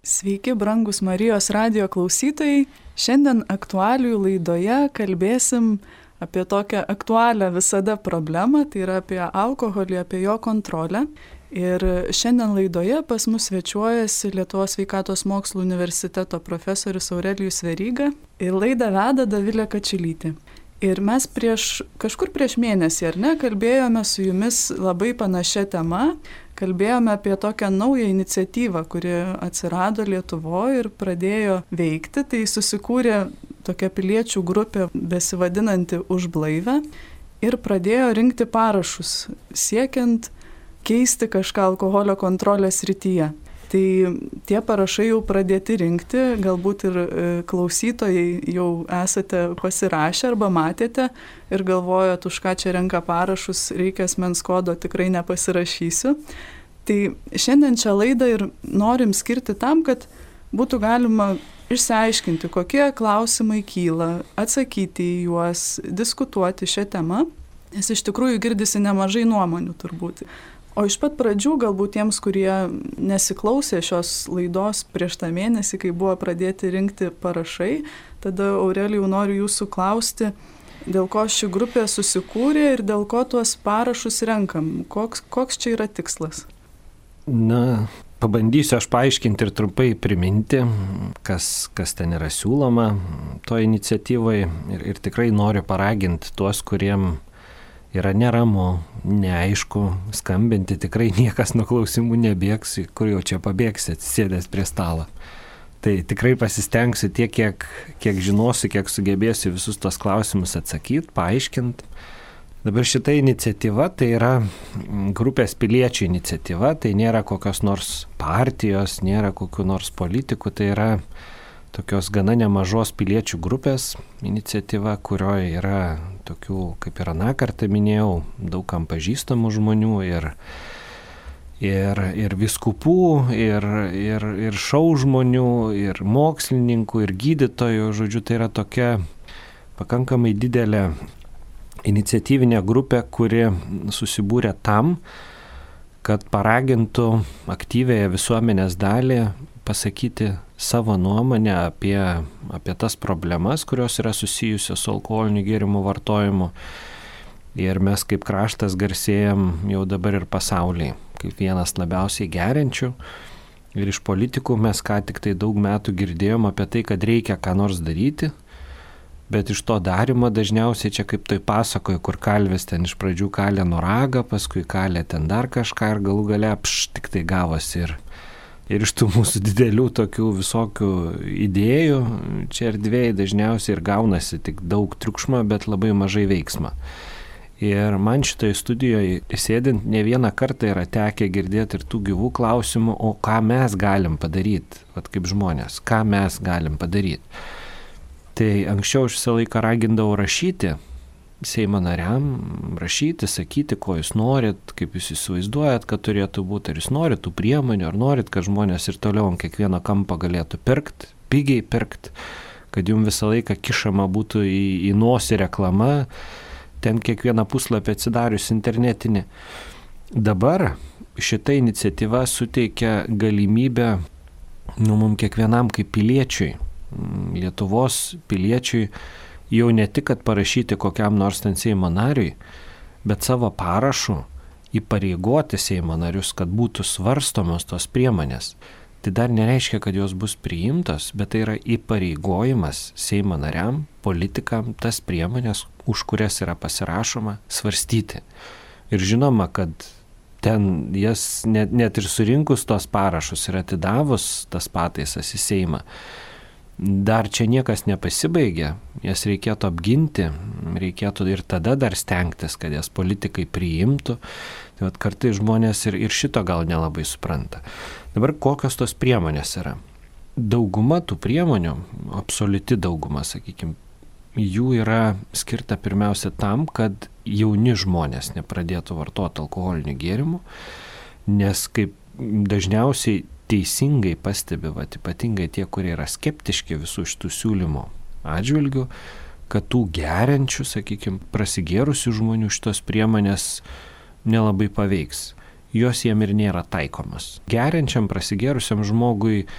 Sveiki, brangus Marijos radijo klausytojai. Šiandien aktualijų laidoje kalbėsim apie tokią aktualią visada problemą, tai yra apie alkoholį, apie jo kontrolę. Ir šiandien laidoje pas mus svečiuojasi Lietuvos sveikatos mokslų universiteto profesorius Aurelijus Veryga ir laidą veda Dovilė Kačiulytė. Ir mes kažkur prieš mėnesį, ar ne, kalbėjome su jumis labai panašia tema. Kalbėjome apie tokią naują iniciatyvą, kuri atsirado Lietuvoje ir pradėjo veikti. Tai susikūrė tokia piliečių grupė besivadinanti Už blaivę ir pradėjo rinkti parašus, siekiant keisti kažką alkoholio kontrolės srityje. Tai tie parašai jau pradėti rinkti, galbūt ir klausytojai jau esate pasirašę arba matėte ir galvojat, už ką čia renka parašus, reikia asmens kodo, tikrai nepasirašysiu. Tai šiandien šią laidą ir norim skirti tam, kad būtų galima išsiaiškinti, kokie klausimai kyla, atsakyti į juos, diskutuoti šią temą, nes iš tikrųjų girdisi nemažai nuomonių turbūt. O iš pat pradžių, galbūt tiems, kurie nesiklausė šios laidos prieš tą mėnesį, kai buvo pradėti rinkti parašai, tada Aurelijau noriu jūsų klausti, dėl ko ši grupė susikūrė ir dėl ko tuos parašus renkam. Koks čia yra tikslas? Na, pabandysiu aš paaiškinti ir trumpai priminti, kas ten yra siūloma to iniciatyvai ir tikrai noriu paraginti tuos, kuriem yra neramu, neaišku, skambinti, tikrai niekas nuo klausimų nebėgs, kur jau čia pabėgsit, sėdęs prie stalo. Tai tikrai pasistengsiu tiek, kiek žinosiu, kiek sugebėsiu visus tos klausimus atsakyti, paaiškinti. Dabar šita iniciatyva tai yra grupės piliečių iniciatyva, tai nėra kokios nors partijos, nėra kokių nors politikų, tai yra tokios gana nemažos piliečių grupės iniciatyva, kurioje yra tokių, kaip ir aną kartą minėjau, daugam pažįstamų žmonių ir vyskupų, ir šou žmonių, ir mokslininkų, ir gydytojų. Žodžiu, tai yra tokia pakankamai didelė iniciatyvinė grupė, kuri susibūrė tam, kad paragintų aktyviąją visuomenės dalį pasakyti savo nuomonę apie tas problemas, kurios yra susijusios su alkoholiniu gėrimų vartojimu. Ir mes kaip kraštas garsėjam jau dabar ir pasaulyje, kaip vienas labiausiai geriančių. Ir iš politikų mes ką tik tai daug metų girdėjom apie tai, kad reikia ką nors daryti, bet iš to darimo dažniausiai čia kaip toj pasakoje, kur kalvis ten iš pradžių kalė noragą, paskui kalė ten dar kažką ir galų gale tik tai gavosi. Ir iš tų mūsų didelių tokių visokių idėjų, čia erdvėje dažniausiai ir gaunasi tik daug triukšmo, bet labai mažai veiksmo. Ir man šitoje studijoje sėdint ne vieną kartą yra tekę girdėti ir tų gyvų klausimų, o ką mes galim padaryti, kaip žmonės, ką mes galim padaryti. Tai anksčiau aš visą laiką ragindavau rašyti Seimo nariam, rašyti, sakyti, ko jūs norit, kaip jūs įsivaizduojat, kad turėtų būti, ar jūs norit tų priemonių, ar norit, kad žmonės ir toliau ant kiekvieno kampo galėtų pirkti, pigiai pirkti, kad jums visą laiką kišama būtų į nosį reklama, ten kiekvieną puslapį atsidarius internetinį. Dabar šita iniciatyva suteikia galimybę mums kiekvienam kaip piliečiui, Lietuvos piliečiui, jau ne tik, kad parašyti kokiam nors ten Seimo nariui, bet savo parašu įpareigoti Seimo narius, kad būtų svarstomos tos priemonės. Tai dar nereiškia, kad jos bus priimtos, bet tai yra įpareigojimas Seimo nariam, politikam, tas priemonės, už kurias yra pasirašoma, svarstyti. Ir žinoma, kad ten jas net ir surinkus tos parašus ir atidavus tas pataisas į Seimą, dar čia niekas nepasibaigė, jas reikėtų apginti, reikėtų ir tada dar stengtis, kad jas politikai priimtų. Tai kartais žmonės ir šito gal nelabai supranta. Dabar kokios tos priemonės yra? Dauguma tų priemonių, absoliuti dauguma, sakykime, jų yra skirta pirmiausia tam, kad jauni žmonės nepradėtų vartoti alkoholinių gėrimų, nes kaip dažniausiai teisingai pastebi, ypatingai tie, kurie yra skeptiški visų šitų siūlymų atžvilgių, kad tų geriančių, sakykime, prasigėrusių žmonių šitos priemonės nelabai paveiks. Jos jiem ir nėra taikomas. Geriančiam, prasigėrusiam žmogui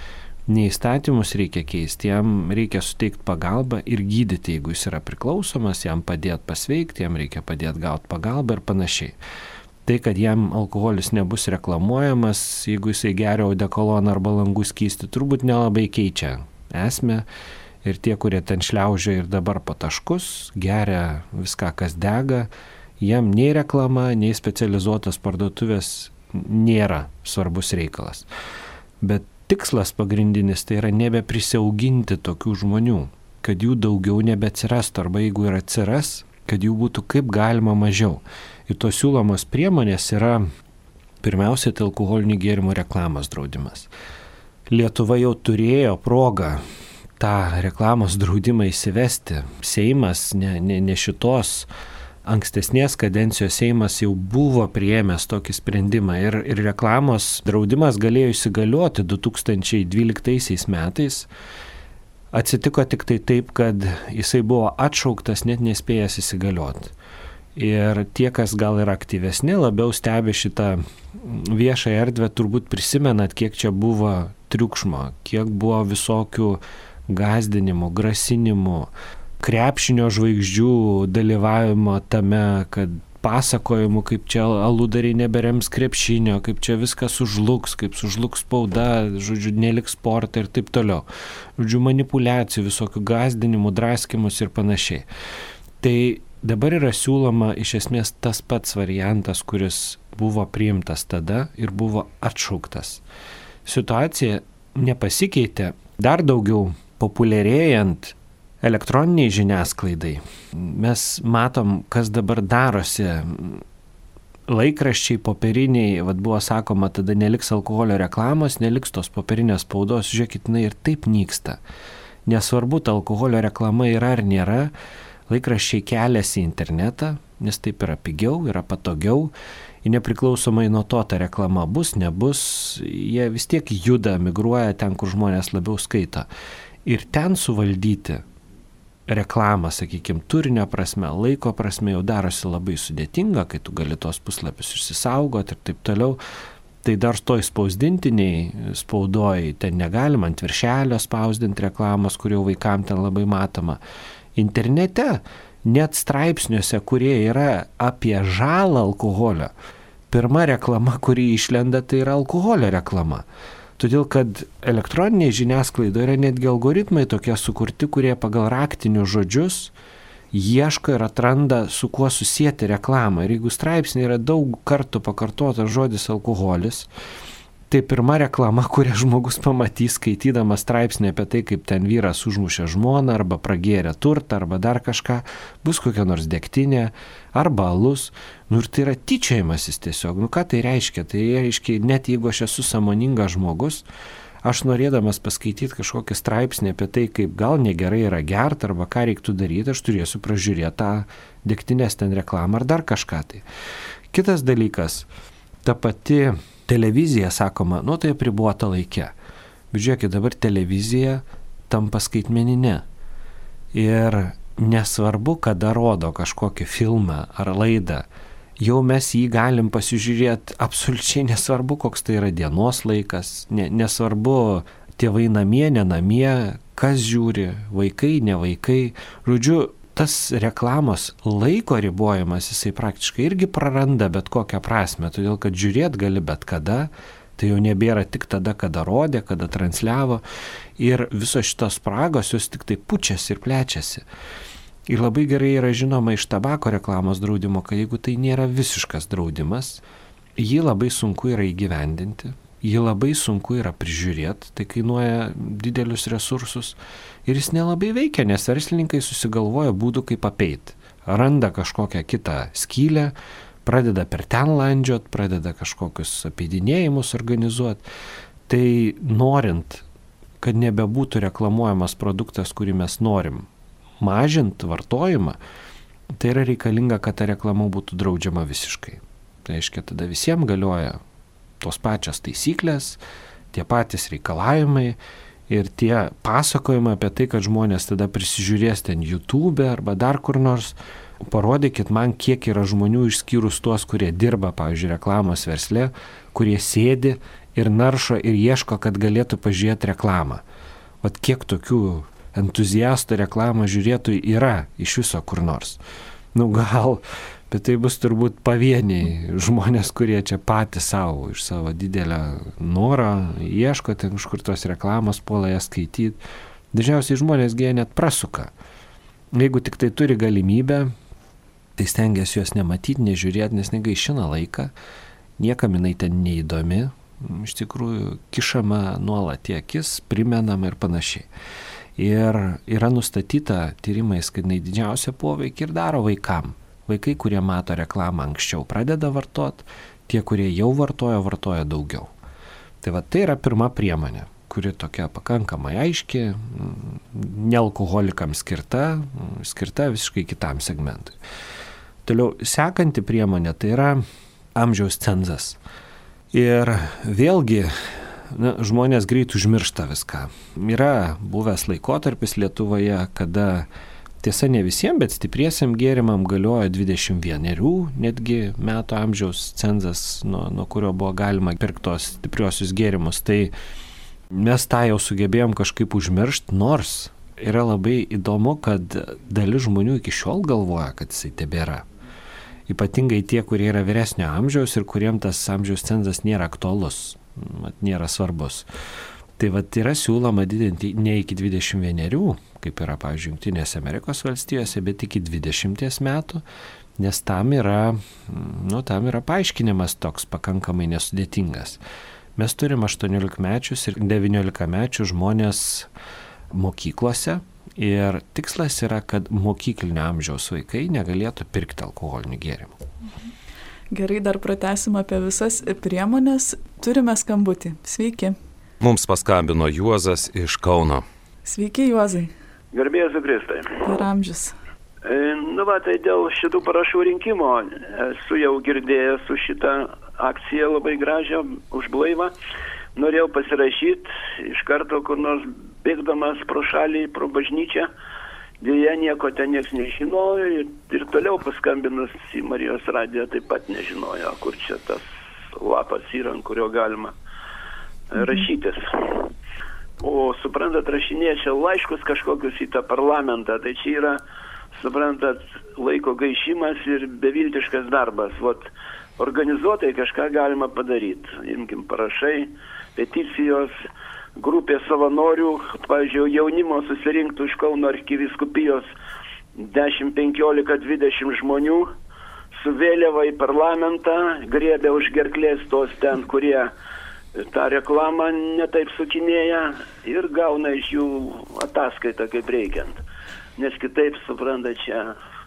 Ne įstatymus reikia keisti, jam reikia suteikti pagalbą ir gydyti, jeigu jis yra priklausomas, jam padėti pasveikti, jam reikia padėti gauti pagalbą ir panašiai. Tai, kad jam alkoholis nebus reklamuojamas, jeigu jisai geria odekoloną arba langų skystį, turbūt nelabai keičia esmę. Ir tie, kurie ten šliaužia ir dabar po taškus, geria viską, kas dega, jam nei reklama, nei specializuotos parduotuvės nėra svarbus reikalas. Bet tikslas pagrindinis tai yra nebeprisiauginti tokių žmonių, kad jų daugiau nebeatsirastų, arba jeigu ir atsiras, kad jų būtų kaip galima mažiau. Ir tos siūlomos priemonės yra pirmiausia tai alkoholinių gėrimų reklamos draudimas. Lietuva jau turėjo progą tą reklamos draudimą įsivesti. Seimas, ne šitos ankstesnės kadencijos Seimas jau buvo priėmęs tokį sprendimą ir reklamos draudimas galėjo įsigalioti 2012 metais. Atsitiko tik tai taip, kad jisai buvo atšauktas, net nespėjęs įsigalioti. Ir tie, kas gal yra aktyvesni, labiau stebi šitą viešą erdvę, turbūt prisimenat, kiek čia buvo triukšmo, kiek buvo visokių gąsdinimų, grasinimų, krepšinio žvaigždžių dalyvavimo tame, kad pasakojimų, kaip čia aludariai neberems krepšinio, kaip čia viskas sužlugs, kaip sužlugs spauda, žodžiu, neliks sportą ir taip toliau. Žodžiu, manipulacijų, visokių gąsdinimų, draskimus ir panašiai. Tai dabar yra siūloma iš esmės tas pats variantas, kuris buvo priimtas tada ir buvo atšauktas. Situacija nepasikeitė, dar daugiau populiarėjant elektroniniai žiniasklaidai. Mes matom, kas dabar darosi. Laikraščiai popieriniai, buvo sakoma, tada neliks alkoholio reklamos, neliks tos popierinės spaudos, žiūrėkit, jinai ir taip nyksta. Nesvarbu, ta alkoholio reklama yra ar nėra, laikraščiai keliasi į internetą, nes taip yra pigiau, yra patogiau. Ir nepriklausomai nuo to, ta reklama bus, nebus, jie vis tiek juda, migruoja ten, kur žmonės labiau skaito. Ir ten suvaldyti reklamą, sakykime, turinio prasme, laiko prasme jau darosi labai sudėtinga, kai tu gali tos puslapius išsisaugoti ir taip toliau. Tai dar toj spausdintiniai spaudoj, ten negalima ant viršelio spausdinti reklamos, kur jau vaikam ten labai matoma. Internete, net straipsniuose, kurie yra apie žalą alkoholio, pirma reklama, kuri išlenda, tai yra alkoholio reklama. Todėl, kad elektroniniai žiniasklaidoje yra netgi algoritmai tokie sukurti, kurie pagal raktinius žodžius ieško ir atranda, su kuo susijęti reklamą. Ir jeigu straipsnė yra daug kartų pakartotas žodis alkoholis, tai pirma reklama, kurią žmogus pamatys, skaitydamas straipsnį apie tai, kaip ten vyras užmušė žmoną, arba pragėrė turtą, arba dar kažką, bus kokia nors degtinė, arba alus. Ir tai yra tyčiojimasis tiesiog. Ką tai reiškia? Tai reiškia, net jeigu aš esu sąmoningas žmogus, aš norėdamas paskaityti kažkokį straipsnį apie tai, kaip gal negerai yra gerti, arba ką reiktų daryti, aš turėsiu pražiūrėti tą degtinės ten reklamą ar dar kažką tai. Kitas dalykas, ta pati televizija, sakoma, tai apribota laike. Bet žiūrėkit, dabar televizija tampa skaitmeninė. Ir nesvarbu, kada rodo kažkokį filmą ar laidą, jau mes jį galim pasižiūrėti absoliučiai nesvarbu, koks tai yra dienos laikas, nesvarbu tėvai namie, nenamie, kas žiūri, vaikai, ne vaikai. Žodžiu, tas reklamos laiko ribojimas, jisai praktiškai irgi praranda bet kokią prasme, todėl kad žiūrėt gali bet kada, tai jau nebėra tik tada, kada rodė, kada transliavo ir visos šitos spragos jos tik tai pučiasi ir plečiasi. Ir labai gerai yra žinoma iš tabako reklamos draudimo, kad jeigu tai nėra visiškas draudimas, jį labai sunku yra įgyvendinti, jį labai sunku yra prižiūrėti, tai kainuoja didelius resursus ir jis nelabai veikia, nes verslininkai susigalvoja būdų kaip apeiti. Randa kažkokią kitą skylę, pradeda per ten landžiot, pradeda kažkokius apeidinėjimus organizuoti. Tai norint, kad nebebūtų reklamuojamas produktas, kurį mes norim mažinti vartojimą, tai yra reikalinga, kad ta reklama būtų draudžiama visiškai. Tai reiškia, tada visiems galioja tos pačios taisyklės, tie patys reikalavimai ir tie pasakojimai apie tai, kad žmonės tada prisižiūrės ten YouTube arba dar kur nors. Parodykit man, kiek yra žmonių išskyrus tuos, kurie dirba, pavyzdžiui, reklamos versle, kurie sėdi ir naršo ir ieško, kad galėtų pažiūrėti reklamą. Vat kiek tokių entuziastų reklamą žiūrėtojų yra iš viso kur nors. Gal, bet tai bus turbūt pavieniai žmonės, kurie čia patys savo, iš savo didelio noro ieško, ten kažkur tos reklamos puola jas skaityti. Dažniausiai žmonės jie net prasuka. Jeigu tik tai turi galimybę, tai stengiasi juos nematyti, nežiūrėti, nes negaišina laiką, niekam jinai ten neįdomi, iš tikrųjų kišama nuolat į akis, primenama ir panašiai. Ir yra nustatyta tyrimais, kad jinai didžiausią poveikį ir daro vaikam. Vaikai, kurie mato reklamą anksčiau, pradeda vartoti, tie, kurie jau vartoja daugiau. Tai va, tai yra pirma priemonė, kuri tokia pakankamai aiški, nealkoholikams skirta visiškai kitam segmentui. Toliau, sekanti priemonė tai yra amžiaus cenzas. Ir vėlgi, žmonės greit užmiršta viską. Yra buvęs laikotarpis Lietuvoje, kada tiesa ne visiems, bet stipriesiam gėrimam galiojo 21 netgi metų amžiaus cenzas, nuo kurio buvo galima pirkti tos stipriosius gėrimus. Tai mes tą jau sugebėjom kažkaip užmiršti, nors yra labai įdomu, kad dalis žmonių iki šiol galvoja, kad jisai tebėra. Ypatingai tie, kurie yra vyresnio amžiaus ir kuriem tas amžiaus cenzas nėra aktualus, nėra svarbus. Tai yra siūloma didinti ne iki 21, kaip yra, pavyzdžiui, Jungtinėse Amerikos valstijose, bet iki 20 metų, nes tam yra paaiškinimas toks pakankamai nesudėtingas. Mes turim 18-mečius ir 19-mečius žmonės mokyklose. Ir tikslas yra, kad mokyklinio amžiaus vaikai negalėtų pirkti alkoholinių gėrimų. Gerai, dar pratęsim apie visas priemonės. Turime skambutį. Sveiki. Mums paskambino Juozas iš Kauno. Sveiki, Juozai. Garbė Jėzui Kristui. Ir amžius. Tai dėl šitų parašų rinkimo esu jau girdėjęs su šitą akciją labai gražią už blaivą. Norėjau pasirašyti iš karto, kur nors bėgdamas pro šalį, pro bažnyčią. Dėja, nieko ten niekas nežinojo ir toliau paskambinus į Marijos radiją taip pat nežinojo, kur čia tas lapas yra, ant kurio galima rašytis. O suprantat, rašinėja čia laiškus kažkokius į tą parlamentą, tai čia yra, suprantat, laiko gaišimas ir beviltiškas darbas. Organizuotai kažką galima padaryti. Imkim parašai, peticijos, grupė savanorių, pavyzdžiui, jaunimo susirinktų iš Kauno arkivyskupijos 10, 15, 20 žmonių su vėliava į parlamentą, griebė už gerklės tos ten, kurie tą reklamą netaip sukinėja ir gauna iš jų ataskaitą kaip reikiant. Nes kitaip, supranta, čia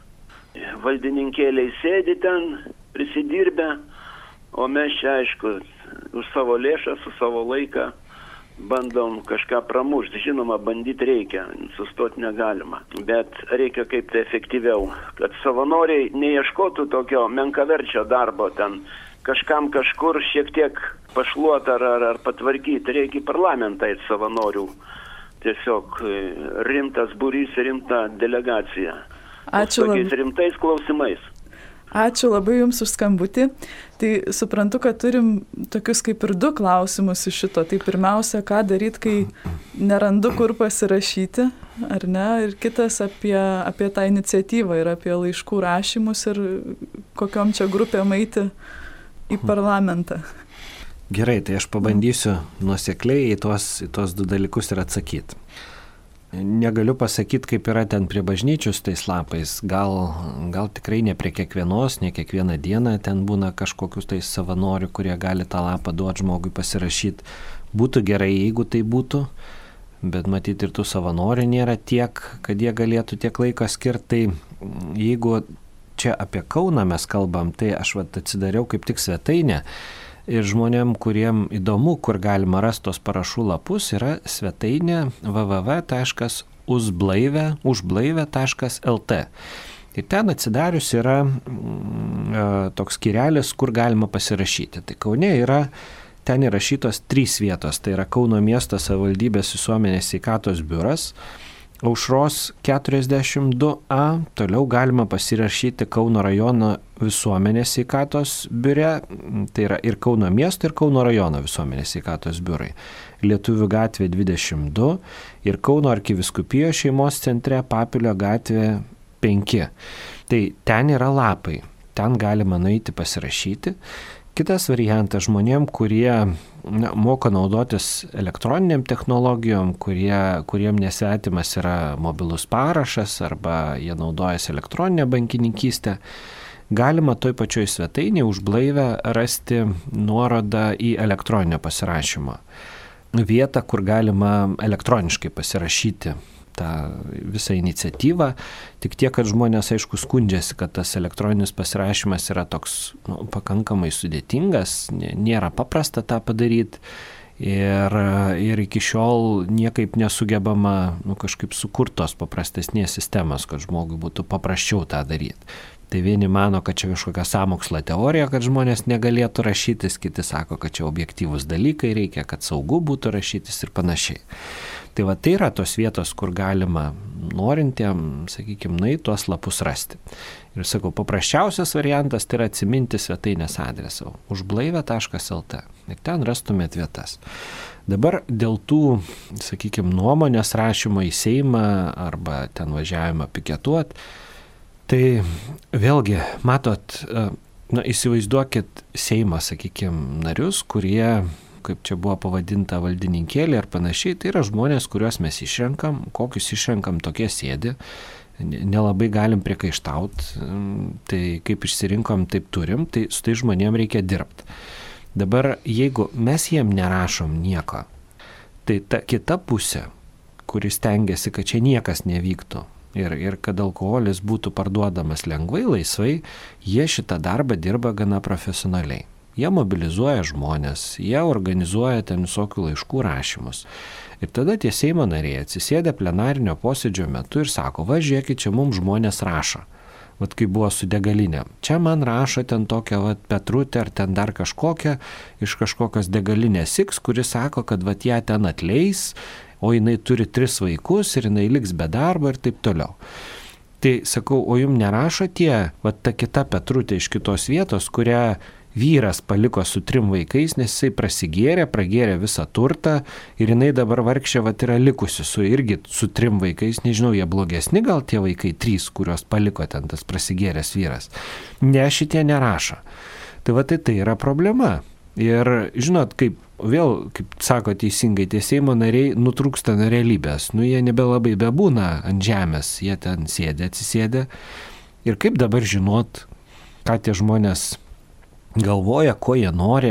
valdininkėliai sėdi ten, prisidirbę, o mes čia, aišku, už savo lėšą, su savo laiką bandom kažką pramušti. Žinoma, bandyti reikia, sustoti negalima, bet reikia kaip tai efektyviau, kad savanoriai neieškotų tokio menkaverčio darbo ten, kažkam kažkur šiek tiek pašluoti ar patvarkyti. Reikia į parlamentą į savanorių. Tiesiog rimtas būrys, rimta delegacija. Ačiū tokiais rimtais klausimais. Ačiū labai Jums už skambutį. Tai suprantu, kad turim tokius kaip ir 2 klausimus iš šito. Tai pirmiausia, ką daryti, kai nerandu kur pasirašyti, ar ne? Ir kitas apie tą iniciatyvą ir apie laiškų rašymus ir kokiom čia grupėm eiti į parlamentą. Gerai, tai aš pabandysiu nuosekliai į tuos 2 dalykus ir atsakyti. Negaliu pasakyti, kaip yra ten prie bažnyčios tais lapais. Gal tikrai ne prie kiekvienos, ne kiekvieną dieną ten būna kažkokius tais savanorių, kurie gali tą lapą duoti žmogui pasirašyti. Būtų gerai, jeigu tai būtų, bet matyti ir tų savanorių nėra tiek, kad jie galėtų tiek laiko skirti. Tai jeigu čia apie Kauną mes kalbam, tai aš atsidariau kaip tik svetainę. Ir žmonėm, kuriem įdomu, kur galima rasti tos parašų lapus, yra svetainė www.užblaivė.lt. Ir ten atsidarius yra toks skyrelis, kur galima pasirašyti. Tai Kaune yra ten įrašytos 3 vietos. Tai yra Kauno miesto savivaldybės visuomenės sveikatos biuras, Aušros 42A, toliau galima pasirašyti Kauno rajono visuomenės sveikatos biure, tai yra ir Kauno miesto, ir Kauno rajono visuomenės sveikatos biurai. Lietuvių gatvė 22 ir Kauno arkivyskupijos šeimos centre Papilio gatvė 5. Tai ten yra lapai, ten galima nueiti pasirašyti. Kitas variantas žmonėm, kurie moka naudotis elektroniniam technologijom, kuriem nesvetimas yra mobilus parašas arba jie naudojasi elektroninę bankininkystę, galima toj pačioj svetainėje už blaivę rasti nuorodą į elektroninio pasirašymo vietą, kur galima elektroniškai pasirašyti tą visą iniciatyvą. Tik tiek, kad žmonės aišku skundžiasi, kad tas elektroninis pasirašymas yra toks pakankamai sudėtingas, nėra paprasta tą padaryti ir iki šiol niekaip nesugebama kažkaip sukurtos paprastesnės sistemas, kad žmogui būtų paprasčiau tą daryti. Tai vieni mano, kad čia kažkokia sąmokslo teorija, kad žmonės negalėtų rašytis, kiti sako, kad čia objektyvūs dalykai reikia, kad saugu būtų rašytis ir panašiai. Tai va tai yra tos vietos, kur galima norintiem, sakykime, nueiti tuos lapus rasti. Ir sakau, paprasčiausias variantas tai yra atsiminti svetainės adresą užblaivė.lt ir ten rastumėt vietas. Dabar dėl tų, sakykime, nuomonės rašymo į Seimą arba ten važiavimą piketuoti, tai vėlgi, matot, įsivaizduokit Seimą, sakykime, narius, kurie, kaip čia buvo pavadinta, valdininkėlė ar panašiai, tai yra žmonės, kuriuos mes išrenkam, kokius išrenkam, tokie sėdi, nelabai galim priekaištauti, tai kaip išsirinkom, taip turim, tai su tai žmonėm reikia dirbti. Dabar, jeigu mes jiem nerašom nieko, tai ta kita pusė, kuris tengiasi, kad čia niekas nevyktų ir kad alkoholis būtų parduodamas lengvai, laisvai, jie šitą darbą dirba gana profesionaliai. Jie mobilizuoja žmonės, jie organizuoja ten visokių laiškų rašymus. Ir tada tie Seimo nariai atsisėdę plenarinio posėdžio metu ir sako, va žiūrėkit, čia mums žmonės rašo. Vat kaip buvo su degalinė. Čia man rašo ten tokia Petrutė ar ten dar kažkokia iš kažkokios degalinės X, kuris sako, kad vat ją ten atleis, o jinai turi 3 vaikus ir jinai liks be darbo ir taip toliau. Tai sakau, o jums nerašo tie, vat ta kita Petrutė iš kitos vietos, kurią vyras paliko su 3 vaikais, nes jisai pragėrė visą turtą ir jinai dabar vargšė vat yra likusi irgi su 3 vaikais, nežinau, jie blogesni gal tie vaikai 3, kuriuos paliko ten tas prasigėręs vyras. Ne, šitie nerašo. Tai va tai yra problema. Ir žinot, kaip sako teisingai, tie Seimo nariai nutrūksta nuo realybės. Jie nebelabai bebūna ant žemės, jie ten atsisėdė. Ir kaip dabar žinot, ką tie žmonės galvoja, ko jie nori,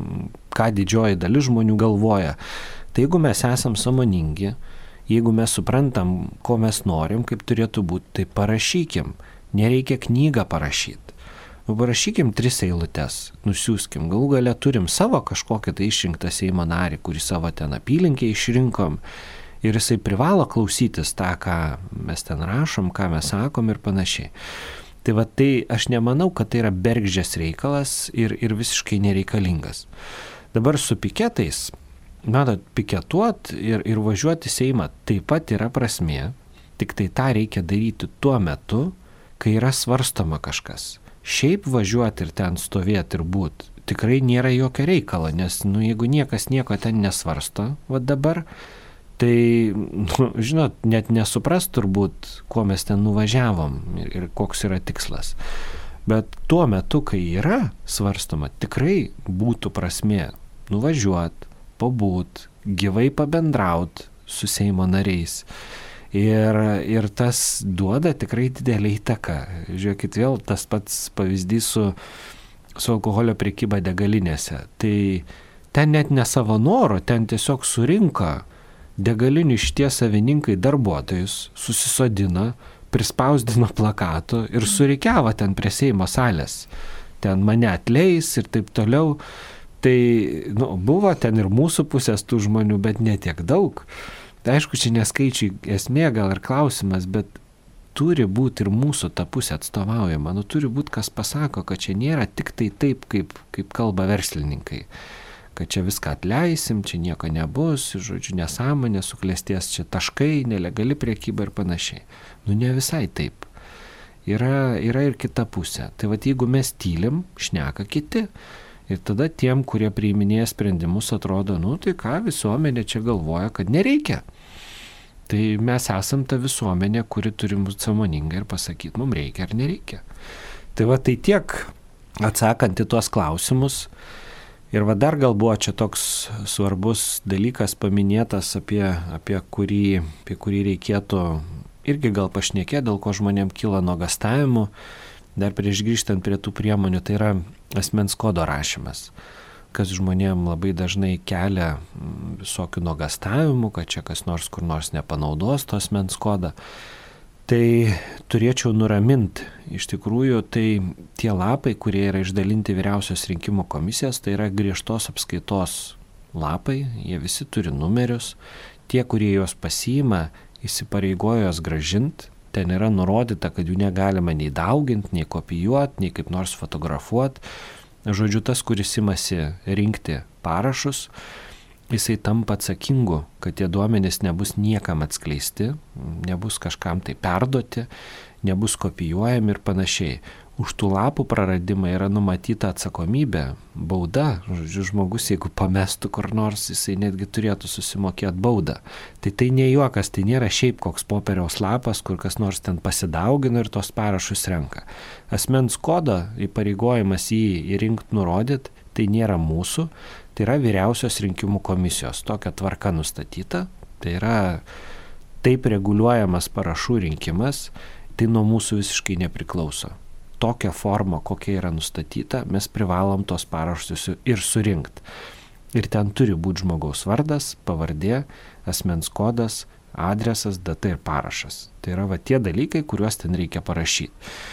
ką didžioji dalis žmonių galvoja. Tai jeigu mes esam sąmoningi, jeigu mes suprantam, ko mes norim, kaip turėtų būti, tai parašykim. Nereikia knygą parašyti. Parašykim 3 eilutes, nusiųskim. Galų gale turim savo kažkokią tai išrinktą Seimo narį, kurį savo ten apylinkę išrinkom. Ir jisai privalo klausytis tą, ką mes ten rašom, ką mes sakom ir panašiai. Tai va tai aš nemanau, kad tai yra bergždžias reikalas ir visiškai nereikalingas. Dabar su piketais, matot, piketuot ir važiuoti Seimą taip pat yra prasmė, tik tai tą reikia daryti tuo metu, kai yra svarstoma kažkas. Šiaip važiuoti ir ten stovėti ir būti tikrai nėra jokio reikalo, nes jeigu niekas nieko ten nesvarsto, va dabar, tai, žinot, net nesupras turbūt, kuo mes ten nuvažiavom ir koks yra tikslas. Bet tuo metu, kai yra svarstoma, tikrai būtų prasmė nuvažiuoti, pabūt, gyvai pabendrauti su Seimo nariais. Ir tas duoda tikrai didelį įtaką. Žiūrėkit, vėl tas pats pavyzdys su alkoholio prekyba degalinėse. Tai ten net ne savo noro, ten tiesiog surinko degalinių šitie savininkai darbuotojus, susisodino, prispausdino plakatų ir surikiavo ten prie Seimo salės. Ten mane atleis ir taip toliau. Tai buvo ten ir mūsų pusės tų žmonių, bet ne tiek daug. Tai aišku, čia neskaičiai esmė gal ir klausimas, bet turi būti ir mūsų ta pusė atstovaujama. Turi būti, kas pasako, kad čia nėra tik tai taip, kaip kalba verslininkai. kad čia viską atleisim, čia nieko nebus, žodžiu, nesąmonė, suklestės čia taškai, nelegali priekyba ir panašiai. Nu ne visai taip. Yra ir kita pusė. Tai vat jeigu mes tylim, šneka kiti. Ir tada tiem, kurie priiminėja sprendimus, atrodo, nu tai ką, visuomenė čia galvoja, kad nereikia. Tai mes esam ta visuomenė, kuri turi būti sąmoninga ir pasakyti, mums reikia ar nereikia. Tai va tai tiek atsakant į tuos klausimus. Ir va dar gal buvo čia toks svarbus dalykas paminėtas, apie kurį reikėtų irgi gal pašnekėti, dėl ko žmonėm kyla nuogąstavimų. Dar prieš grįžtant prie tų priemonių, tai yra asmens kodo rašymas, kas žmonėm labai dažnai kelia visokių nuogąstavimų, kad čia kas nors kur nors nepanaudos to asmens kodą. Tai turėčiau nuraminti, iš tikrųjų, tai tie lapai, kurie yra išdalinti Vyriausios rinkimų komisijos, tai yra griežtos apskaitos lapai, jie visi turi numerius, tie, kurie juos pasiima, įsipareigojo juos grąžinti, ten yra nurodyta, kad jų negalima nei dauginti, nei kopijuoti, nei kaip nors fotografuoti. Žodžiu, tas, kuris imasi rinkti parašus, jisai tampa atsakingu, kad tie duomenys nebus niekam atskleisti, nebus kažkam tai perduoti, nebus kopijuojami ir panašiai. Už tų lapų praradimą yra numatyta atsakomybė, bauda. Žodžiu, žmogus, jeigu pamestų kur nors, jisai netgi turėtų susimokėti baudą. Tai ne juokas, tai nėra šiaip koks popieriaus lapas, kur kas nors ten pasidaugina ir tos parašus renka. Asmens kodo įpareigojimas jį rinkti nurodyti, tai nėra mūsų. Tai yra Vyriausios rinkimų komisijos tokia tvarka nustatyta, tai yra taip reguliuojamas parašų rinkimas, tai nuo mūsų visiškai nepriklauso. Tokia forma, kokia yra nustatyta, mes privalom tos parašus ir surinkti. Ir ten turi būti žmogaus vardas, pavardė, asmens kodas, adresas, data ir parašas. Tai yra va tie dalykai, kuriuos ten reikia parašyti.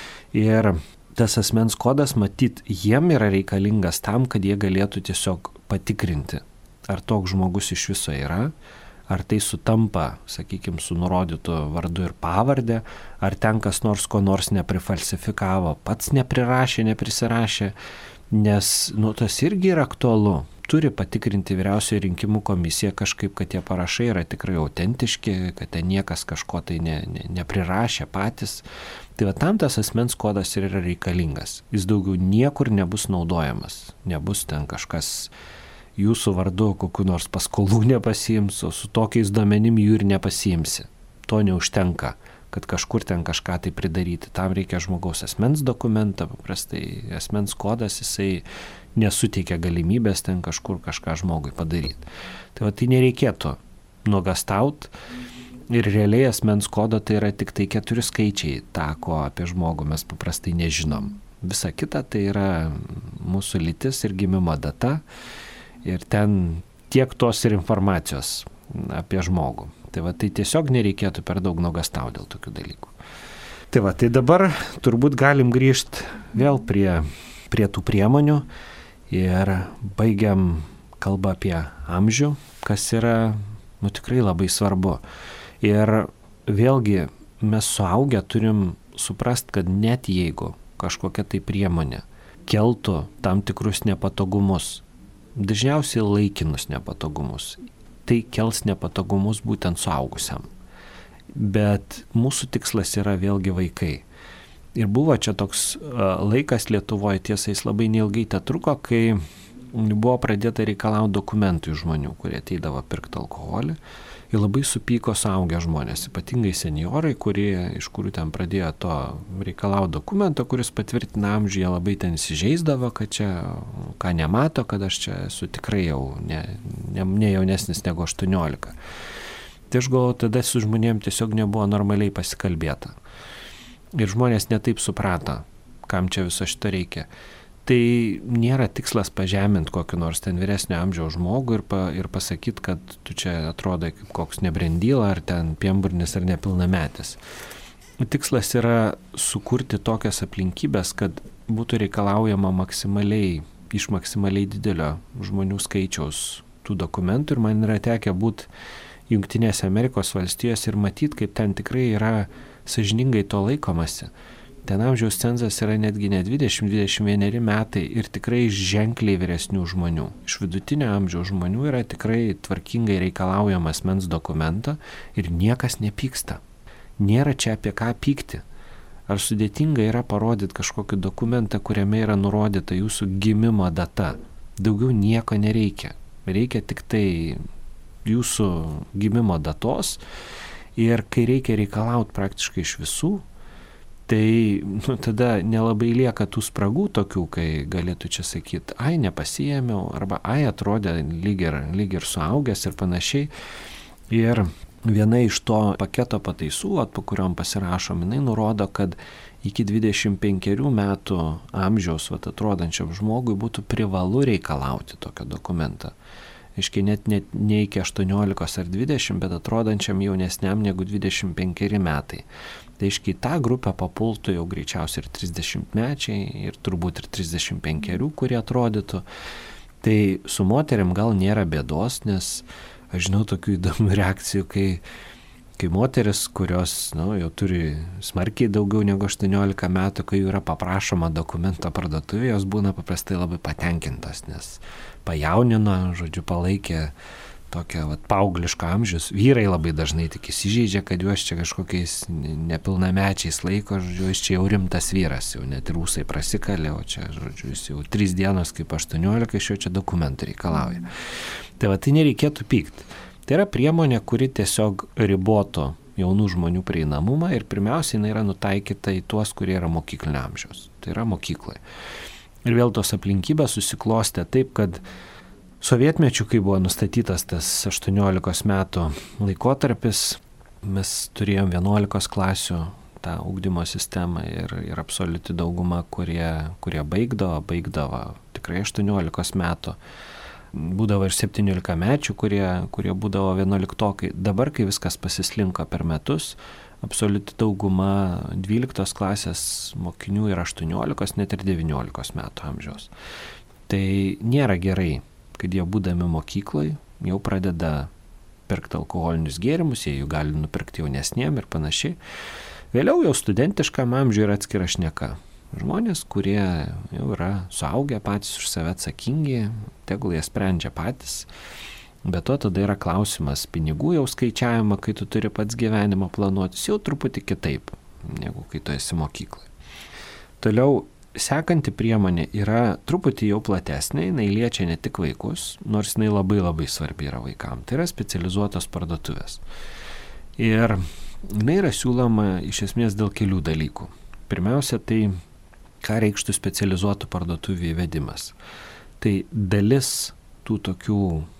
Ir tas asmens kodas, matyt, jiem yra reikalingas tam, kad jie galėtų tiesiog patikrinti, ar toks žmogus iš viso yra, ar tai sutampa, sakykime, su nurodytu vardu ir pavardė, ar ten kas nors ko nors neprifalsifikavo, pats neprirašė, neprisirašė, nes, tas irgi yra aktualu. Turi patikrinti Vyriausioji rinkimų komisija kažkaip, kad tie parašai yra tikrai autentiški, kad ten niekas kažko tai neprirašė patys. Tai va tam tas asmens kodas ir yra reikalingas. Jis daugiau niekur nebus naudojamas. Nebus ten kažkas jūsų vardu kokiu nors paskolų nepasiims, o su tokiais duomenim jų ir nepasiimsi. To neužtenka, kad kažkur ten kažką tai pridaryti. Tam reikia žmogaus asmens dokumentą, paprastai asmens kodas, jisai nesuteikia galimybės ten kažkur kažką žmogui padaryti. Tai va tai nereikėtų nuogąstaut ir realiai asmens kodo tai yra tik tai 4 skaičiai, tą, ko apie žmogų mes paprastai nežinom. Visa kita tai yra mūsų lytis ir gimimo data ir ten tiek tos ir informacijos apie žmogų. Tai va tai tiesiog nereikėtų per daug nuogąstauti dėl tokių dalykų. Tai va, tai dabar turbūt galim grįžti vėl prie tų priemonių ir baigiam kalbą apie amžių, kas yra tikrai labai svarbu. Ir vėlgi mes suaugę turim suprast, kad net jeigu kažkokia tai priemonė keltų tam tikrus nepatogumus, dažniausiai laikinus nepatogumus, tai kels nepatogumus būtent suaugusiam. Bet mūsų tikslas yra vėlgi vaikai. Ir buvo čia toks laikas Lietuvoje, tiesa, jis labai neilgai truko, kai buvo pradėta reikalauti dokumentų iš žmonių, kurie ateidavo pirkti alkoholį. Ir labai supyko suaugę žmonės, ypatingai senjorai, iš kurių ten pradėjo to reikalauti dokumento, kuris patvirtina amžių, jie labai ten įsižeisdavo, kad čia ką nemato, kad aš čia esu tikrai jau ne jaunesnis negu 18. Tai aš galvoju, tada su žmonėm tiesiog nebuvo normaliai pasikalbėta. Ir žmonės netaip suprato, kam čia viso šito reikia. Tai nėra tikslas pažeminti kokį nors ten vyresnio amžiaus žmogų ir pasakyti, kad tu čia atrodai kaip koks nebrendyla, ar ten pienburnis, ar nepilnametis. Tikslas yra sukurti tokias aplinkybės, kad būtų reikalaujama iš maksimaliai didelio žmonių skaičiaus tų dokumentų. Ir man yra tekę būti Jungtinėse Amerikos valstijose ir matyti, kaip ten tikrai yra sąžiningai to laikomasi. ten amžiaus cenzas yra netgi ne 20-21 metai ir tikrai ženkliai vyresnių žmonių. Iš vidutinio amžiaus žmonių yra tikrai tvarkingai reikalaujama asmens dokumento ir niekas nepyksta. Nėra čia apie ką pykti. Ar sudėtinga yra parodyti kažkokį dokumentą, kuriame yra nurodyta jūsų gimimo data? Daugiau nieko nereikia. Reikia tik tai jūsų gimimo datos ir kai reikia reikalauti praktiškai iš visų, tai tada nelabai lieka tų spragų tokių, kai galėtų čia sakyti, ai nepasiėmiau, arba ai atrodė lyg ir suaugęs ir panašiai. Ir viena iš to paketo pataisų, po kuriuom pasirašom, jinai nurodo, kad iki 25 metų amžiaus atrodančiam žmogui būtų privalu reikalauti tokio dokumento. Aiškiai, net ne iki 18 ar 20, bet atrodančiam jaunesniam negu 25 metai. Tai aiškiai, tą grupę papultų jau greičiausiai ir 30-mečiai, ir turbūt ir 35, kurie atrodytų. Tai su moteriam gal nėra bėdos, nes aš žinau tokių įdomių reakcijų, kai moteris, kurios jau turi smarkiai daugiau negu 18 metų, kai jų yra paprašoma dokumento parduotuvėje, jos būna paprastai labai patenkintos, nes pajaunino, žodžiu, palaikė tokią paauglišką amžius. Vyrai labai dažnai tik įsižeidžia, kad juos čia kažkokiais nepilnamečiais laiko, žodžiu, jis čia jau rimtas vyras, jau net ir ūsai prasikalė, o čia, žodžiu, jis jau 3 dienos kaip 18, iš jo čia dokumentų reikalauja. Tai tai nereikėtų pykti. Tai yra priemonė, kuri tiesiog riboto jaunų žmonių prieinamumą ir pirmiausia, jinai yra nutaikyta į tuos, kurie yra mokyklinio amžiaus. Tai yra mokyklai. Ir vėl tos aplinkybės susiklostė taip, kad sovietmečiu, kai buvo nustatytas tas 18 metų laikotarpis, mes turėjom 11 klasių tą ugdymo sistemą ir absoliuti dauguma, kurie baigdavo tikrai 18 metų. Būdavo ir 17 mečių, kurie būdavo 11-okai. Dabar, kai viskas pasislinko per metus, absoliuti dauguma 12 klasės mokinių yra 18, net ir 19 metų amžiaus. Tai nėra gerai, kad jie būdami mokyklai jau pradeda pirkti alkoholinius gėrimus, jie jų gali nupirkti jaunesniem ir panašiai. Vėliau jau studentiškam amžiui yra atskira šneka. Žmonės, kurie jau yra suaugę patys už save atsakingi, tegul jie sprendžia patys. Be to tada yra klausimas pinigų jau skaičiavimo, kai tu turi pats gyvenimą planuotis jau truputį kitaip, negu kai tu esi mokyklai. Toliau, sekanti priemonė yra truputį jau platesnė, jinai liečia ne tik vaikus, nors jinai labai labai svarbi yra vaikams. Tai yra specializuotos parduotuvės. Ir jinai yra siūloma iš esmės dėl kelių dalykų. Pirmiausia, tai ką reikštų specializuotų parduotuvių įvedimas. Tai dalis tų tokių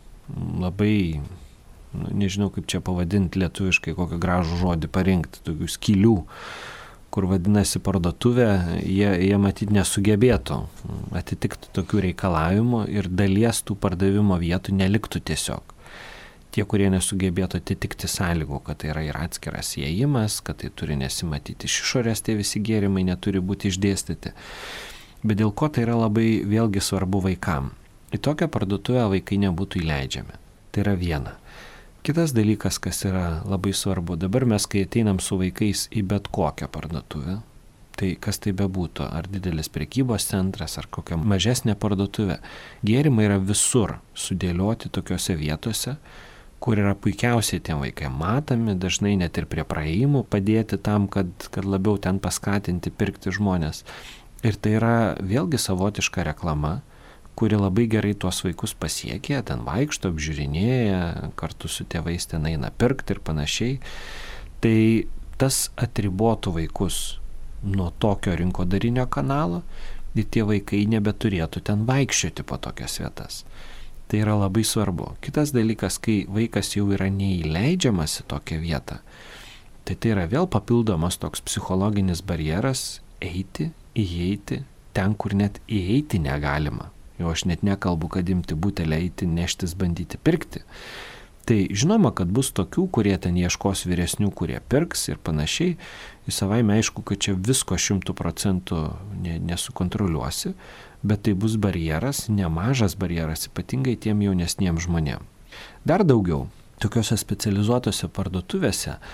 labai, nežinau kaip čia pavadinti lietuviškai, kokią gražų žodį parinkti, tokių skylių, kur vadinasi parduotuvė, jie matyt nesugebėtų atitikti tokių reikalavimų ir dalies tų pardavimo vietų neliktų tiesiog. Tie, kurie nesugebėtų atitikti sąlygų, kad tai yra ir atskiras įėjimas, kad tai turi nesimatyti iš išorės, tie visi gėrimai neturi būti išdėstyti. Bet dėl ko tai yra labai vėlgi svarbu vaikam. Į tokią parduotuvę vaikai nebūtų įleidžiami. Tai yra viena. Kitas dalykas, kas yra labai svarbu, dabar mes, kai ateinam su vaikais į bet kokią parduotuvę, tai kas tai bebūtų, ar didelis prekybos centras, ar kokia mažesnė parduotuvė, gėrimai yra visur sudėlioti tokiose vietose, kur yra puikiausiai tie vaikai matomi, dažnai net ir prie praėjimų padėti tam, kad labiau ten paskatinti pirkti žmonės. Ir tai yra vėlgi savotiška reklama, kuri labai gerai tuos vaikus pasiekia, ten vaikšto, apžiūrinėja, kartu su tėvais ten eina pirkti ir panašiai. Tai tas atribotų vaikus nuo tokio rinkodarinio kanalo ir tie vaikai nebeturėtų ten vaikščioti po tokias vietas. Tai yra labai svarbu. Kitas dalykas, kai vaikas jau yra neįleidžiamas į tokią vietą, tai yra vėl papildomas toks psichologinis barjeras eiti, įeiti ten, kur net įeiti negalima. Jau aš net nekalbu, kad imti butelę, eiti, neštis, bandyti pirkti. Tai žinoma, kad bus tokių, kurie ten ieškos vyresnių, kurie pirks ir panašiai. Ir savaime aišku, kad čia visko 100% nesukontroliuosi, bet tai bus barjeras, nemažas barjeras, ypatingai tiem jaunesniem žmonėm. Dar daugiau, tokiuose specializuotose parduotuvėse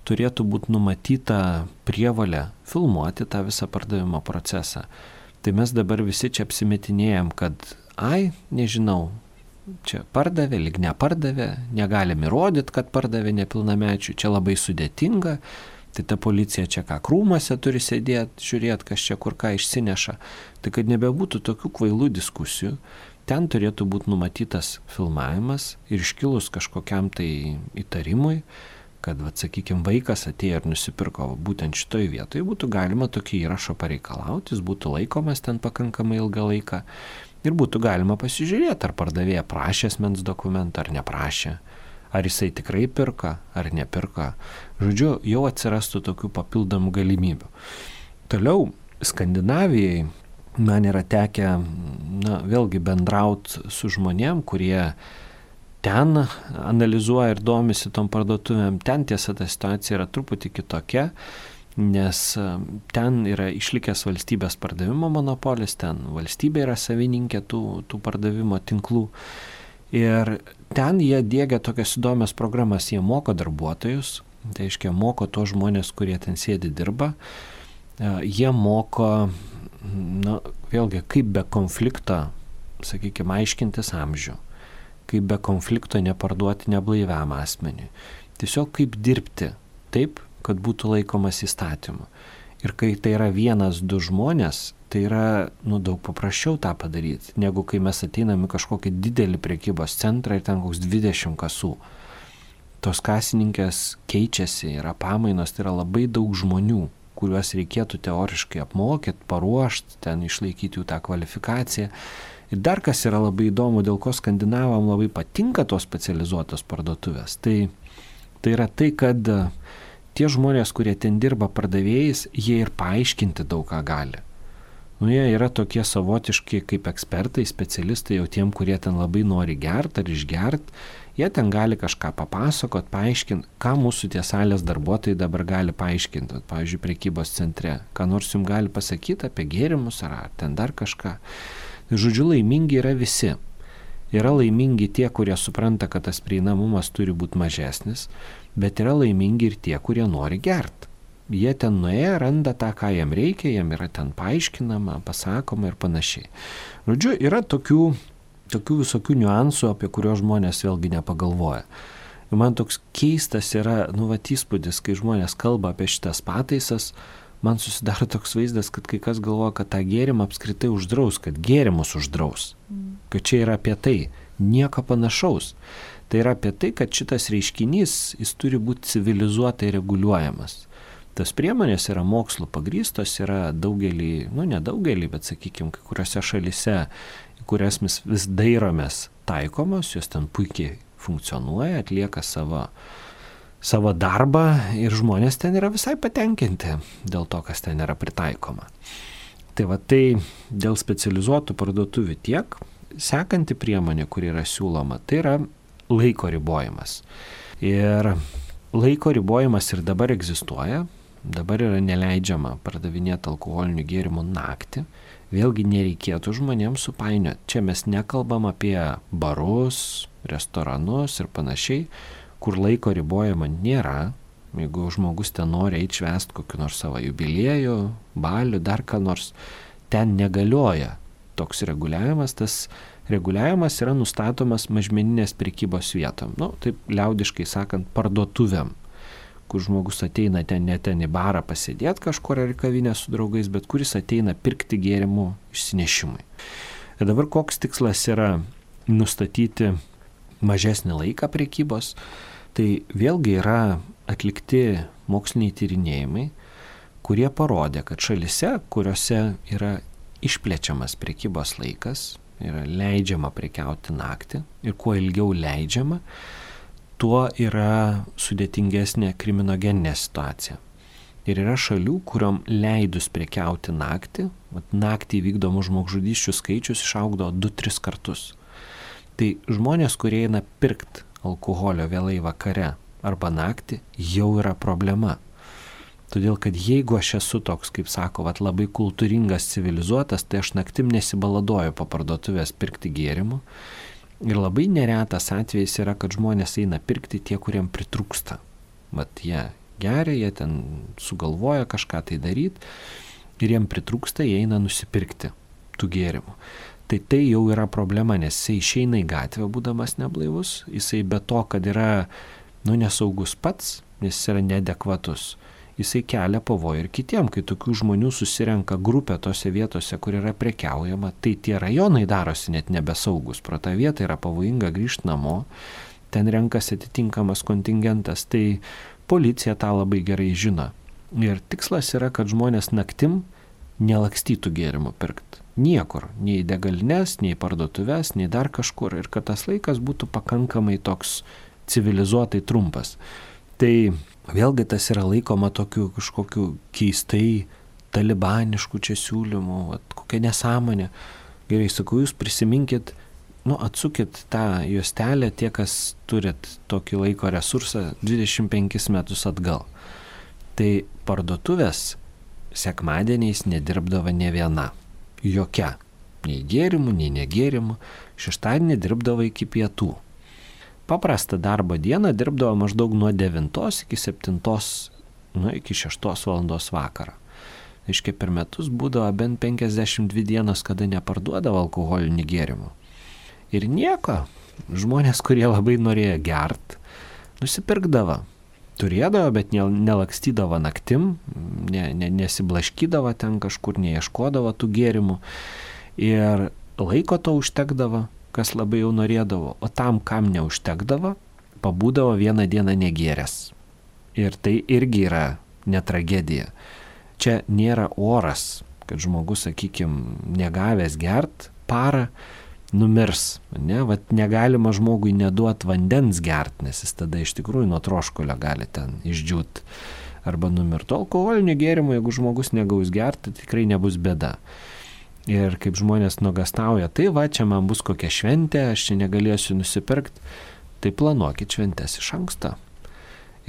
turėtų būti numatyta prievolė filmuoti tą visą pardavimo procesą. Tai mes dabar visi čia apsimetinėjom, kad nežinau, čia pardavė, lyg nepardavė, negalim įrodyti, kad pardavė nepilnamečių, čia labai sudėtinga, tai ta policija čia ką krūmuose turi sėdėti, žiūrėti, kas čia kur ką išsineša. Tai kad nebebūtų tokių kvailų diskusijų, ten turėtų būti numatytas filmavimas ir iškilus kažkokiam tai įtarimui, kad, sakykime, vaikas atėjo ir nusipirko būtent šitoj vietoje, būtų galima tokį įrašą pareikalauti, jis būtų laikomas ten pakankamai ilgą laiką ir būtų galima pasižiūrėti, ar pardavėja prašė asmens dokumentą, ar neprašė, ar jisai tikrai pirka, ar nepirka. Žodžiu, jau atsirastų tokių papildomų galimybių. Toliau, Skandinavijai man yra tekę, vėlgi bendrauti su žmonėm, kurie ten analizuoja ir domisi tom parduotuvėm. Ten tiesa ta situacija yra truputį kitokia, nes ten yra išlikęs valstybės pardavimo monopolis, ten valstybė yra savininkė tų pardavimo tinklų. Ir ten jie diegia tokias įdomias programas, jie moko darbuotojus, tai reiškia moko tos žmonės, kurie ten sėdi dirba, jie moko, vėlgi, kaip be konflikto, sakykime, aiškintis amžių, kaip be konflikto neparduoti neblaiviam asmeniui. Tiesiog kaip dirbti taip, kad būtų laikomas įstatymu. Ir kai tai yra 1-2 žmonės, tai yra daug paprasčiau tą padaryti, negu kai mes ateiname kažkokį didelį prekybos centrą ir ten koks 20 kasų. Tos kasininkės keičiasi, yra pamainos, tai yra labai daug žmonių, kuriuos reikėtų teoriškai apmokyti, paruošti, ten išlaikyti jų tą kvalifikaciją. Ir dar kas yra labai įdomu, dėl ko skandinavam labai patinka tos specializuotos parduotuvės, tai yra tai, kad tie žmonės, kurie ten dirba pardavėjais, jie ir paaiškinti daug ką gali. Jie yra tokie savotiški kaip ekspertai, specialistai, jau tiem, kurie ten labai nori gerti ar išgerti, jie ten gali kažką papasakot, paaiškinti, ką mūsų tie salės darbuotojai dabar gali paaiškinti, pavyzdžiui, prekybos centre, ką nors jums gali pasakyti apie gėrimus ar ten dar kažką. Žodžiu, laimingi yra visi. Yra laimingi tie, kurie supranta, kad tas prieinamumas turi būti mažesnis, bet yra laimingi ir tie, kurie nori gerti. Jie ten nuėję, randa tą, ką jam reikia, jam yra ten paaiškinama, pasakoma ir panašiai. Žodžiu, yra tokių visokių niuansų, apie kuriuos žmonės vėlgi nepagalvoja. Ir man toks keistas yra, įspūdis, kai žmonės kalba apie šitas pataisas, man susidaro toks vaizdas, kad kai kas galvoja, kad tą gėrimą apskritai uždraus, kad gėrimus uždraus. Kad čia yra apie tai, nieko panašaus. Tai yra apie tai, kad šitas reiškinys, jis turi būti civilizuotai reguliuojamas. Tas priemonės yra mokslo pagrįstos, yra daugelį, nedaugelį, bet sakykime, kai kuriuose šalyse, į kurias mes vis dairomės taikomos, jos ten puikiai funkcionuoja, atlieka savo darbą ir žmonės ten yra visai patenkinti dėl to, kas ten yra pritaikoma. Tai dėl specializuotų parduotuvių tiek. Sekanti priemonė, kuri yra siūloma, tai yra laiko ribojimas. Ir laiko ribojimas ir dabar egzistuoja. Dabar yra neleidžiama pardavinėti alkoholinių gėrimų naktį. Vėlgi nereikėtų žmonėms supainioti. Čia mes nekalbam apie barus, restoranus ir panašiai, kur laiko ribojama nėra. Jeigu žmogus ten nori eiti švęsti kokiu nors savo jubiliejų, balių, dar ką nors, ten negalioja toks reguliavimas. Tas reguliavimas yra nustatomas mažmeninės prekybos vietom. Taip liaudiškai sakant, parduotuvėm, kur žmogus ateina ne ten į barą pasėdėti kažkur ar į kavinę su draugais, bet kuris ateina pirkti gėrimų išsinešimui. Ir dabar koks tikslas yra nustatyti mažesnį laiką prekybos, tai vėlgi yra atlikti moksliniai tyrinėjimai, kurie parodė, kad šalyse, kuriuose yra išplečiamas prekybos laikas, yra leidžiama prekiauti naktį ir kuo ilgiau leidžiama, tuo yra sudėtingesnė kriminogeninė situacija. Ir yra šalių, kuriom leidus prekiauti naktį vykdomų žmogžudysčių skaičius išaugdo 2-3 kartus. Tai žmonės, kurie eina pirkti alkoholio vėlai vakare arba naktį, jau yra problema. Todėl, kad jeigu aš esu toks, kaip sako, labai kultūringas, civilizuotas, tai aš naktim nesibaladoju po parduotuvės pirkti gėrimų. Ir labai neretas atvejis yra, kad žmonės eina pirkti tie, kuriem pritrūksta. Jie geria, jie ten sugalvoja kažką tai daryti ir jiem pritrūksta, jie eina nusipirkti tų gėrimų. Tai jau yra problema, nes jisai išeina į gatvę, būdamas neblaivus, jisai be to, kad yra nesaugus pats, nes jis yra neadekvatus, jisai kelia pavojų ir kitiem, kai tokių žmonių susirenka grupė tose vietose, kur yra prekiaujama, tai tie rajonai darosi net nebesaugus, pro tą vietą yra pavojinga grįžti namo, ten renkasi atitinkamas kontingentas, tai policija tą labai gerai žino. Ir tikslas yra, kad žmonės naktim nelakstytų gėrimų pirkti. Niekur, nei į degalines, nei į parduotuves, nei dar kažkur. Ir kad tas laikas būtų pakankamai toks civilizuotai trumpas. Tai vėlgi tas yra laikoma tokiu kažkokiu keistai talibaniškų čia siūlymų, kokia nesąmonė. Gerai, sakau, jūs prisiminkit, atsukit tą juostelę, tie, kas turit tokį laiko resursą, 25 metus atgal. Tai parduotuvės sekmadieniais nedirbdavo ne viena. Jokia. Nei gėrimų, nei negėrimų. Šeštadienį dirbdavo iki pietų. Paprastą darbo dieną dirbdavo maždaug nuo 9 iki 7, iki 6 valandos vakarą. Aiškiai, per metus būdavo bent 52 dienos, kada neparduodavo alkoholinių gėrimų. Ir nieko. Žmonės, kurie labai norėjo gert, nusipirkdavo. Turėdavo, bet nelakstydavo naktim, nesiblaškydavo ten kažkur, neieškodavo tų gėrimų. Ir laiko to užtekdavo, kas labai jau norėdavo. O tam, kam neužtekdavo, pabūdavo vieną dieną negėręs. Ir tai irgi yra ne tragedija. Čia nėra oras, kad žmogus, sakykime, negavęs gert parą, numirs. Negalima žmogui neduoti vandens gert, nes jis tada iš tikrųjų nuo troškulio gali ten išdžiūti arba numirti. Alkoholinių gėrimų, jeigu žmogus negaus gert, tai tikrai nebus bėda. Ir kaip žmonės nuogastauja, tai čia man bus kokia šventė, aš čia negalėsiu nusipirkti, tai planuokit šventės iš anksto. Ir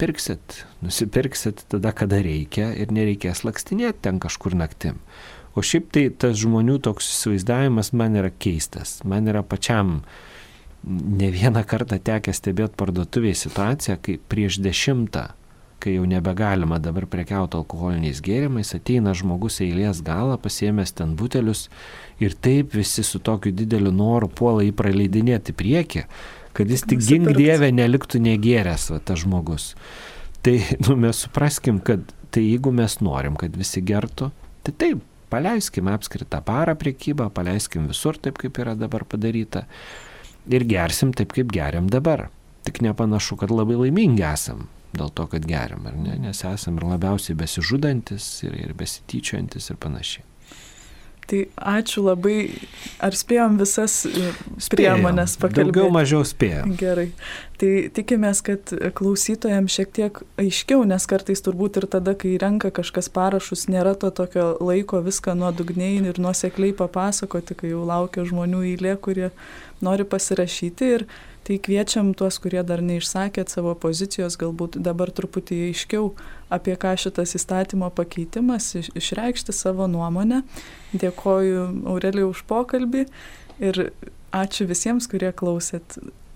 nusipirksit tada, kada reikia ir nereikės lakstinėti ten kažkur naktim. O šiaip tai tas žmonių toks įsivaizdavimas man yra keistas. Man yra pačiam ne vieną kartą tekę stebėti parduotuvėje situaciją, kai prieš 10, kai jau nebegalima dabar prekiauti alkoholiniais gėrimais, ateina žmogus eilės galą, pasiėmęs ten butelius ir taip visi su tokiu dideliu noru puola jį praleidinėti priekį, kad jis tik gink dieve neliktų negėręs, tas žmogus. Tai mes supraskim, kad tai jeigu mes norim, kad visi gertų, tai taip, paleiskime apskritą parą prekybą, paleiskim visur taip, kaip yra dabar padaryta ir gersim taip, kaip geriam dabar. Tik nepanašu, kad labai laimingi esam dėl to, kad geriam, ar ne? Nes esam ir labiausiai besižudantis ir besityčiojantis ir panašiai. Tai ačiū labai. Ar spėjom visas priemonės pakalbėti? Daugiau mažiau spėjom. Gerai. Tai tikimės, kad klausytojams šiek tiek aiškiau, nes kartais turbūt ir tada, kai renka kažkas parašus, nėra to tokio laiko viską nuodugniai ir nuosekliai papasakoti, kai jau laukia žmonių eilė, kurie nori pasirašyti. Ir tai kviečiam tuos, kurie dar neišsakėt savo pozicijos, galbūt dabar truputį aiškiau, apie ką šitas įstatymo pakeitimas, išreikšti savo nuomonę. Dėkoju Aurelijau už pokalbį ir ačiū visiems, kurie klausėt.